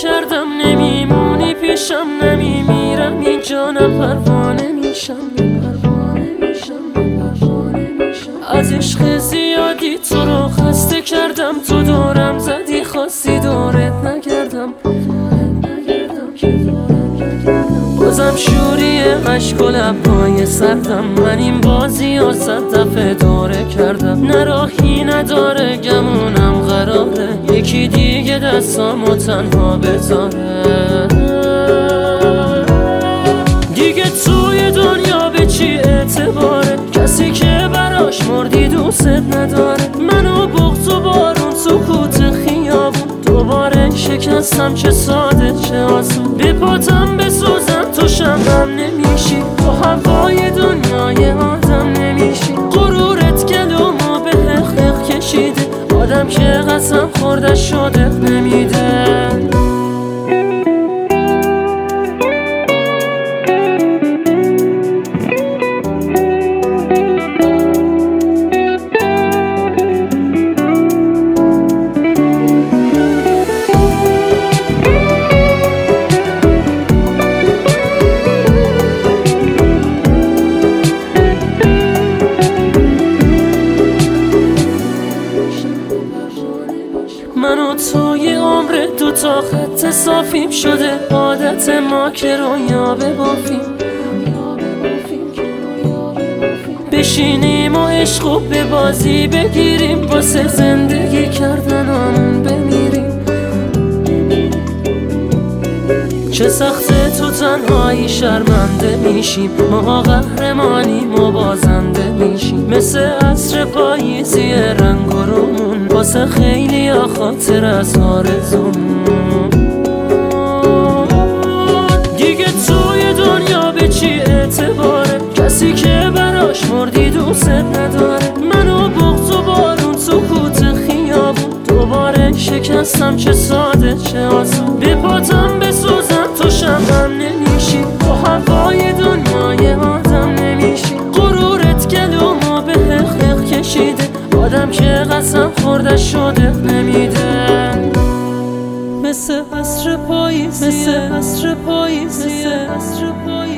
کردم نمیمونی پیشم، نمیمیرم اینجا، نه پروانه میشم. از عشق زیادی تو رو خسته کردم، تو دورم زدی خواستی دورت نگردم. بازم شوری عشق و لبهای سردم، من این بازی ها 100 دفعه دوره کردم. نه راهی نداره گمونم قراره یکی دیگه دستامو تنها بذاره. دیگه توی دنیا به چی اعتباره کسی که براش مردی دوست نداره. منو بغض و بارون سکوت خیابون دوباره شکستم، چه ساده چه آسون. به پاتم بسوزم تو شمعم نمیشی، تو هوای دنیای آدم نمیشی. غرورت گلومو به حق کشیده، آدم که قسم خورده شده نمیده. من و توی عمر دو تا خط صافیم شده، عادت ما که رویا ببافیم. بشینیم و عشقو به بازی بگیریم، واسه زندگی کردنامون بمیریم. چه سخته تو تنهایی شرمنده میشیم، ما قهرمانیم و بازنده میشیم. مثل عصر پاییزی رنگ و رومون، واسه خیلی ها خاطر از آرزومون. دیگه توی دنیا به چی اعتباره کسی که براش مردی دوست نداره. منو بغض و بارون سکوت خیابون دوباره شکستم، چه ساده چه آسون. به پاتم بسوزم تو شمعم نمیشی، تو هوای دنیای آدم نمیشی. غرورت گلومو به حق کشیده، آدم که قسم خورده شده نمیده. مثل عصر پاییزی، مثل عصر پاییزی، مثل عصر پاییزی.